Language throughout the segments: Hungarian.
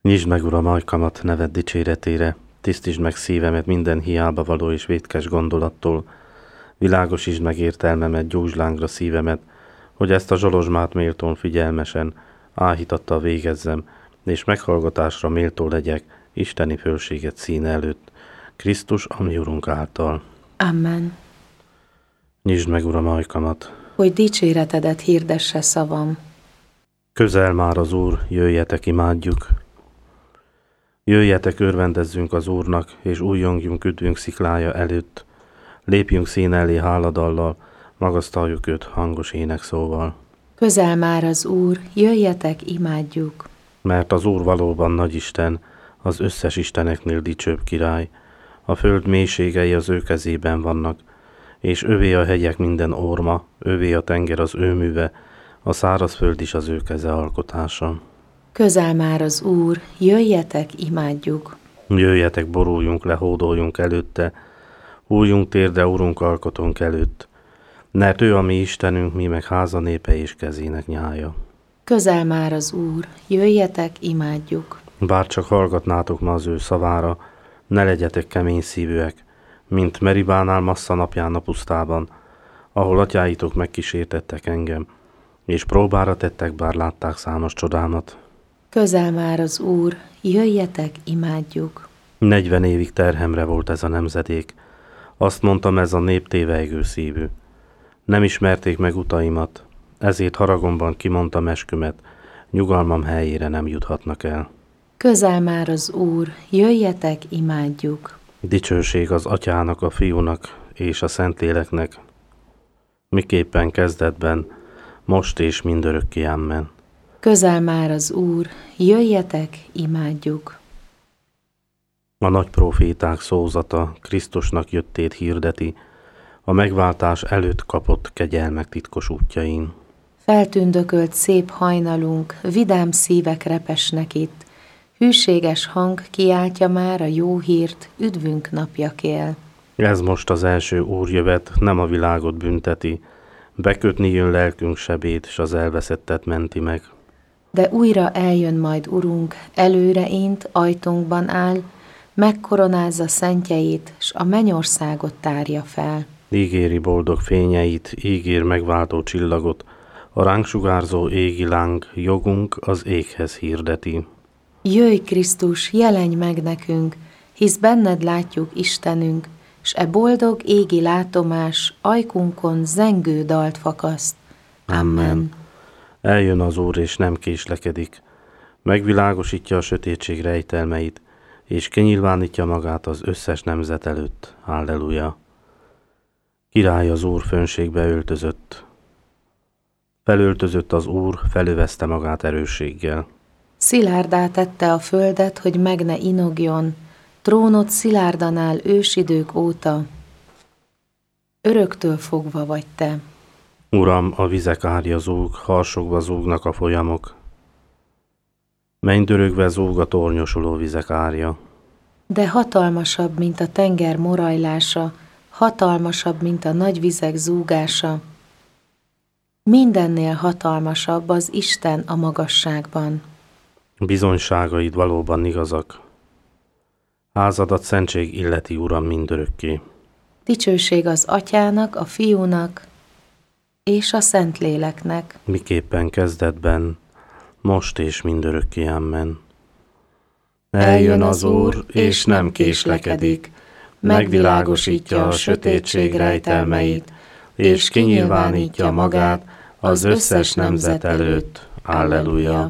Nyisd meg, Uram, ajkamat neved dicséretére, tisztítsd meg szívemet minden hiába való és vétkes gondolattól, világosítsd meg értelmemet, gyújtsd lángra szívemet, hogy ezt a zsolozsmát méltón figyelmesen, áhítattal végezzem, és meghallgatásra méltó legyek isteni fölséget színe előtt, Krisztus, a mi Urunk által. Amen. Nyisd meg, Uram, ajkamat. Hogy dicséretedet hirdesse szavam. Közel már az Úr, jöjjetek, imádjuk. Jöjjetek, örvendezzünk az Úrnak, és újjongjunk üdvünk sziklája előtt. Lépjünk szín elé háladallal, magasztaljuk őt hangos énekszóval. Közel már az Úr, jöjjetek, imádjuk. Mert az Úr valóban nagy Isten, az összes isteneknél dicsőbb király. A föld mélységei az ő kezében vannak, és övé a hegyek minden orma, övé a tenger az ő műve, a szárazföld is az ő keze alkotása. Közel már az Úr, jöjjetek, imádjuk. Jöjjetek, boruljunk le, hódoljunk előtte, hújjunk térde Urunk alkotónk előtt, mert ő a mi Istenünk, mi meg háza népe és kezének nyája. Közel már az Úr, jöjjetek, imádjuk. Bár csak hallgatnátok ma az ő szavára, ne legyetek kemény szívűek, mint Meribánál Massza napján a pusztában, ahol atyáitok megkísértettek engem, és próbára tettek, bár látták számos csodámat. Közel már az Úr, jöjjetek, imádjuk. 40 évig terhemre volt ez a nemzedék, azt mondtam, ez a nép tévejgő szívű. Nem ismerték meg utaimat, ezért haragomban kimondtam eskümet, nyugalmam helyére nem juthatnak el. Közel már az Úr, jöjjetek, imádjuk. Dicsőség az Atyának, a Fiúnak és a Szentléleknek, miképpen kezdetben, most és mindörökké, amen. Közel már az Úr, jöjjetek, imádjuk. A nagy próféták szózata Krisztusnak jöttét hirdeti, a megváltás előtt kapott kegyelmek titkos útjain. Feltündökölt szép hajnalunk, vidám szívek repesnek itt, hűséges hang kiáltja már a jó hírt, üdvünk napja kél. Ez most az első úrjövet, nem a világot bünteti, bekötni jön lelkünk sebét, s az elveszettet menti meg. De újra eljön majd Urunk, előre int, ajtónkban áll, megkoronázza szentjeit, s a mennyországot tárja fel. Ígéri boldog fényeit, ígér megváltó csillagot, a ránk sugárzó égi láng jogunk az éghez hirdeti. Jöjj, Krisztus, jelenj meg nekünk, hisz benned látjuk Istenünk, s e boldog égi látomás ajkunkon zengő dalt fakaszt. Amen. Eljön az Úr, és nem késlekedik. Megvilágosítja a sötétség rejtelmeit, és kinyilvánítja magát az összes nemzet előtt. Halleluja! Király az Úr fönségbe öltözött. Felöltözött az Úr, felövezte magát erősséggel. Szilárdá tette a földet, hogy meg ne inogjon, trónod szilárdan áll ősidők óta. Öröktől fogva vagy te. Uram, a vizek árja zúg, harsogva zúgnak a folyamok. Mennydörögve zúg a tornyosuló vizek árja. De hatalmasabb, mint a tenger morajlása, hatalmasabb, mint a nagy vizek zúgása. Mindennél hatalmasabb az Isten a magasságban. Bizonyságaid valóban igazak. Házadat szentség illeti, Uram, mindörökké. Dicsőség az Atyának, a Fiúnak és a Szentléleknek. Miképpen kezdetben, most és mindörökké, amen. Eljön az Úr, és nem késlekedik, megvilágosítja a sötétség rejtelmeit, és kinyilvánítja magát az összes nemzet előtt. Alleluja!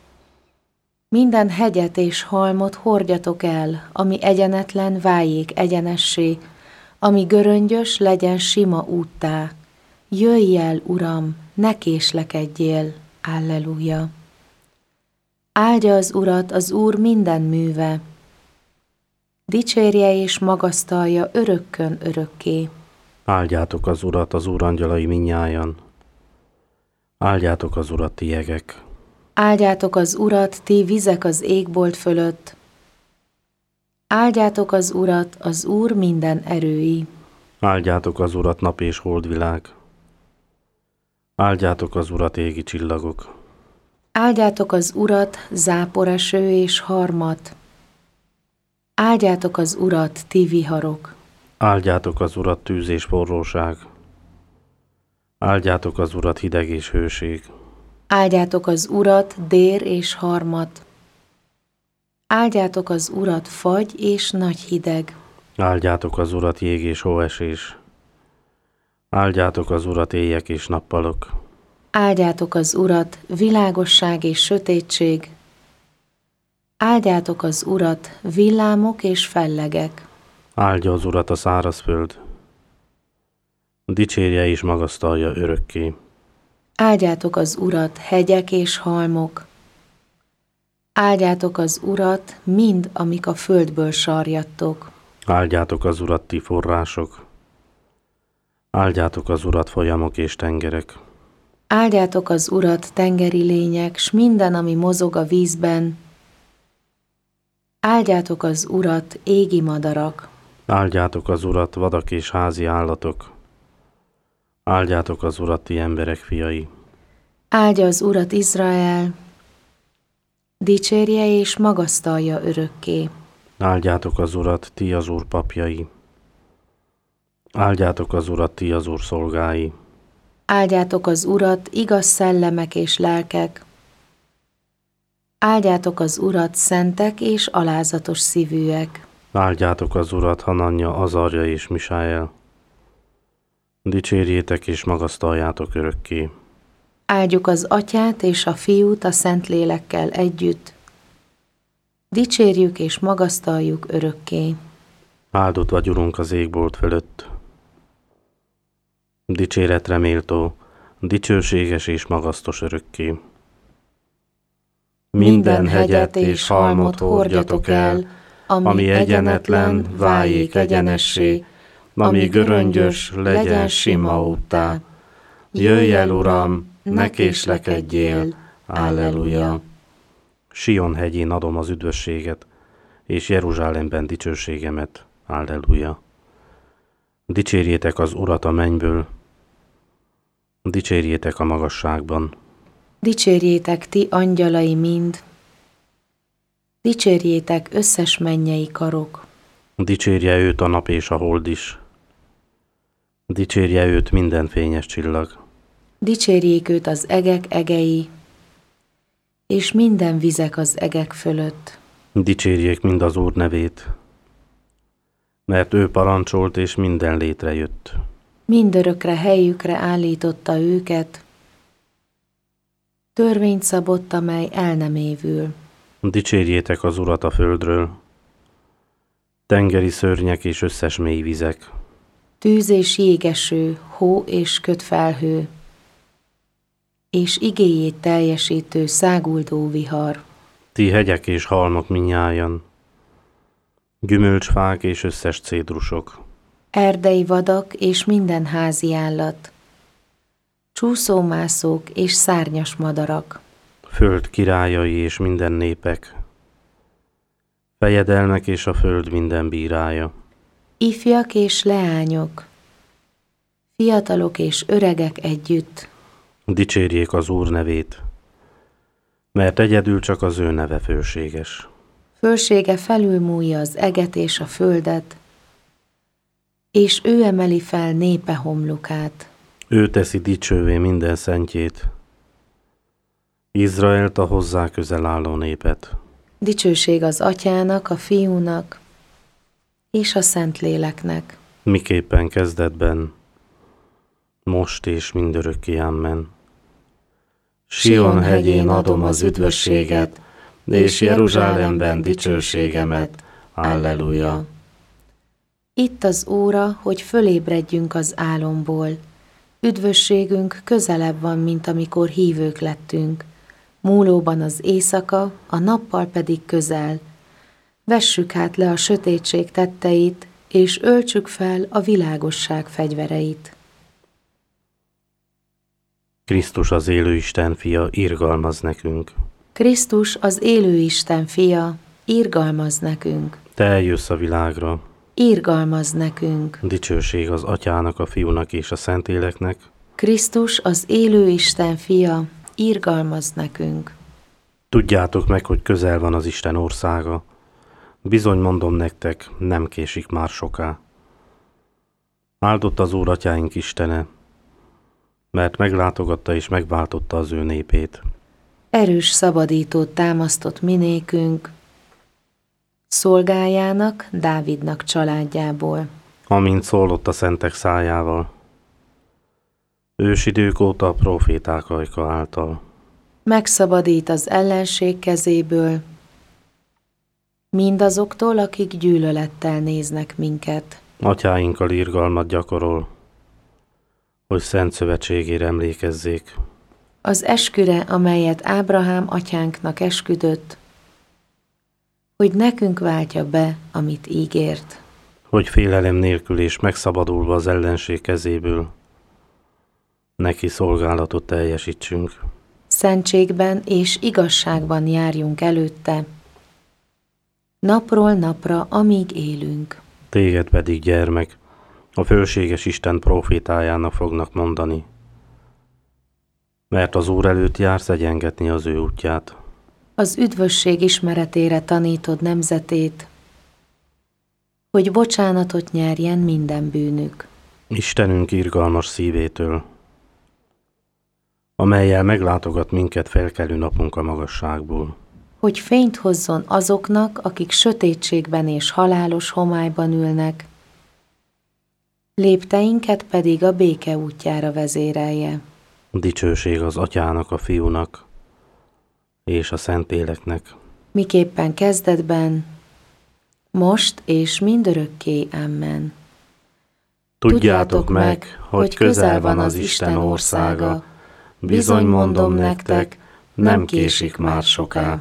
Minden hegyet és halmot hordjatok el, ami egyenetlen váljék egyenessé, ami göröngyös legyen sima úttá. Jöjj el, Uram, ne késlekedjél. Alleluja! Áldja az Urat az Úr minden műve, dicsérje és magasztalja örökkön örökké. Áldjátok az Urat, az Úr angyalai minnyájan. Áldjátok az Urat, ti jegek. Áldjátok az Urat, ti vizek az égbolt fölött. Áldjátok az Urat, az Úr minden erői. Áldjátok az Urat, nap és holdvilág. Áldjátok az Urat, égi csillagok. Áldjátok az Urat, záporeső és harmat. Áldjátok az Urat, ti viharok. Áldjátok az Urat, tűz és forróság. Áldjátok az Urat, hideg és hőség. Áldjátok az Urat, dér és harmat. Áldjátok az Urat, fagy és nagy hideg. Áldjátok az Urat, jég és hóesés. Áldjátok az Urat, éjek és nappalok. Áldjátok az Urat, világosság és sötétség. Áldjátok az Urat, villámok és fellegek. Áldja az Urat a szárazföld. Dicsérje és magasztalja örökké. Áldjátok az Urat, hegyek és halmok. Áldjátok az Urat, mind, amik a földből sarjadtok. Áldjátok az Urat, ti források. Áldjátok az Urat, folyamok és tengerek. Áldjátok az Urat, tengeri lények, s minden, ami mozog a vízben. Áldjátok az Urat, égi madarak. Áldjátok az Urat, vadak és házi állatok. Áldjátok az Urat, ti emberek fiai. Áldja az Urat Izrael, dicsérje és magasztalja örökké. Áldjátok az Urat, ti az Úr papjai. Áldjátok az Urat, ti az Úr szolgái. Áldjátok az Urat, igaz szellemek és lelkek. Áldjátok az Urat, szentek és alázatos szívűek. Áldjátok az Urat, Hananja, Azarja és Misáel. Dicsérjétek és magasztaljátok örökké. Áldjuk az Atyát és a Fiút a Szentlélekkel együtt. Dicsérjük és magasztaljuk örökké. Áldott vagy, Urunk, az égbolt fölött. Dicséretre méltó, dicsőséges és magasztos örökké. Minden hegyet és halmot hordjatok el, ami egyenetlen, váljék egyenessé, ami göröngyös, legyen sima úttá. Jöjj el, Uram, ne késlekedjél, Alleluja! Sion hegyén adom az üdvösséget, és Jeruzsálemben dicsőségemet, Alleluja! Dicsérjétek az Urat a mennyből, dicsérjétek a magasságban. Dicsérjétek ti angyalai mind, dicsérjétek összes mennyei karok. Dicsérje őt a nap és a hold is. Dicsérje őt minden fényes csillag. Dicsérjék őt az egek egei, és minden vizek az egek fölött. Dicsérjék mind az Úr nevét, mert ő parancsolt és minden létrejött. Mindörökre helyükre állította őket, törvényt szabott, amely el nem évül. Dicsérjétek az Urat a földről, tengeri szörnyek és összes mély vizek. Tűz és jégeső, hó és kötfelhő, és igéjét teljesítő száguldó vihar. Ti hegyek és halmok minnyájan, gyümölcsfák és összes cédrusok. Erdei vadak és minden házi állat, csúszómászók és szárnyas madarak. Föld királyai és minden népek, fejedelmek és a föld minden bírája. Ifjak és leányok, fiatalok és öregek együtt. Dicsérjék az Úr nevét, mert egyedül csak az ő neve fölséges. Fölsége felülmúlja az eget és a földet, és ő emeli fel népe homlokát. Ő teszi dicsővé minden szentjét, Izraelt, a hozzá közel álló népet. Dicsőség az Atyának, a Fiúnak és a Szentléleknek. Miképpen kezdetben, most és mindörökké, amen. Sion hegyén adom az üdvösséget, és Jeruzsálemben dicsőségemet. Alleluja! Itt az óra, hogy fölébredjünk az álomból. Üdvösségünk közelebb van, mint amikor hívők lettünk. Múlóban az éjszaka, a nappal pedig közel. Vessük hát le a sötétség tetteit, és öltsük fel a világosság fegyvereit. Krisztus az élő Isten fia, irgalmaz nekünk. Krisztus az élő Isten fia, irgalmaz nekünk. Te eljössz a világra. Irgalmaz nekünk. Dicsőség az Atyának, a Fiúnak és a Szentléleknek. Krisztus az élő Isten fia, irgalmaz nekünk. Tudjátok meg, hogy közel van az Isten országa. Bizony mondom nektek, nem késik már soká. Áldott az Úr atyáink Istene, mert meglátogatta és megváltotta az ő népét. Erős szabadítót támasztott minékünk, szolgájának, Dávidnak családjából. Amint szólott a szentek szájával, ősidők óta a próféták ajka által. Megszabadít az ellenség kezéből, mindazoktól, akik gyűlölettel néznek minket. Atyáinkkal irgalmat gyakorol, hogy szent szövetségére emlékezzék. Az esküre, amelyet Ábrahám atyánknak esküdött, hogy nekünk váltja be, amit ígért. Hogy félelem nélkül és megszabadulva az ellenség kezéből, neki szolgálatot teljesítsünk. Szentségben és igazságban járjunk előtte, napról napra, amíg élünk. Téged pedig, gyermek, a fölséges Isten prófétájának fognak mondani, mert az Úr előtt jársz egyengetni az ő útját. Az üdvösség ismeretére tanítod nemzetét, hogy bocsánatot nyerjen minden bűnük. Istenünk irgalmas szívétől, amellyel meglátogat minket felkelő napunk a magasságból. Hogy fényt hozzon azoknak, akik sötétségben és halálos homályban ülnek, lépteinket pedig a béke útjára vezérelje. Dicsőség az Atyának, a Fiúnak és a Szentléleknek. Miképpen kezdetben, most és mindörökké. Amen. Tudjátok meg, hogy közel van az Isten országa. Bizony mondom nektek, nem késik már soká.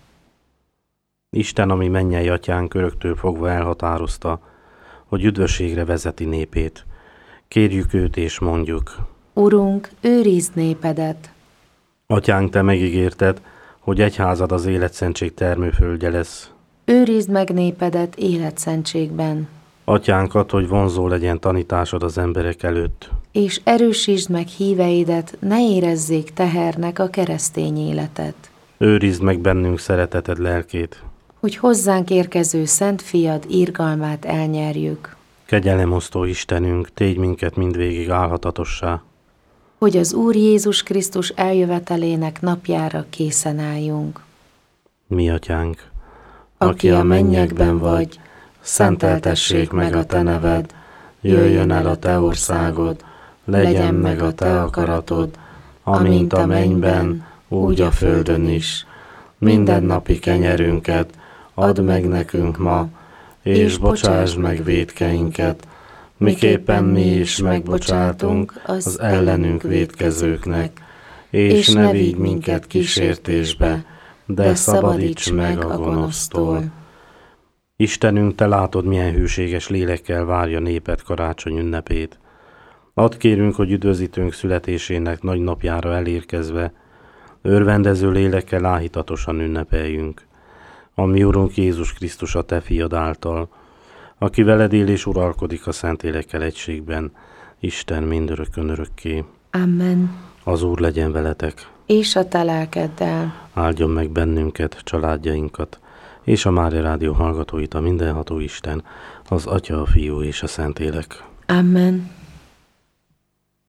Isten, ami mennyei atyánk, öröktől fogva elhatározta, hogy üdvösségre vezeti népét. Kérjük őt és mondjuk: Urunk, őrizd népedet! Atyánk, te megígérted, hogy egyházad az életszentség termőföldje lesz. Őrizd meg népedet életszentségben! Atyánkat, hogy vonzó legyen tanításod az emberek előtt. És erősítsd meg híveidet, ne érezzék tehernek a keresztény életet. Őrizd meg bennünk szereteted lelkét. Hogy hozzánk érkező Szent Fiad irgalmát elnyerjük. Kegyelemosztó Istenünk, tégy minket mindvégig álhatatossá. Hogy az Úr Jézus Krisztus eljövetelének napjára készen álljunk. Mi atyánk, aki a mennyekben vagy, szenteltessék meg a te neved, jöjjön el a te országod, legyen meg a te akaratod, amint a mennyben, úgy a földön is. Mindennapi kenyerünket add meg nekünk ma, és bocsásd meg vétkeinket, miképpen mi is megbocsátunk az ellenünk vétkezőknek, és ne vigy minket kísértésbe, de szabadíts meg a gonosztól. Istenünk, te látod, milyen hűséges lélekkel várja néped karácsony ünnepét. Add kérünk, hogy üdvözítőnk születésének nagy napjára elérkezve, örvendező lélekkel áhítatosan ünnepeljünk. A mi Urunk Jézus Krisztus, a te fiad által, aki veled él és uralkodik a Szentlélekkel egységben, Isten mindörökkön örökké. Amen. Az Úr legyen veletek. És a te lelkeddel. Áldjon meg bennünket, családjainkat, és a Mária Rádió hallgatóit a mindenható Isten, az Atya, a Fiú és a Szentlélek. Amen.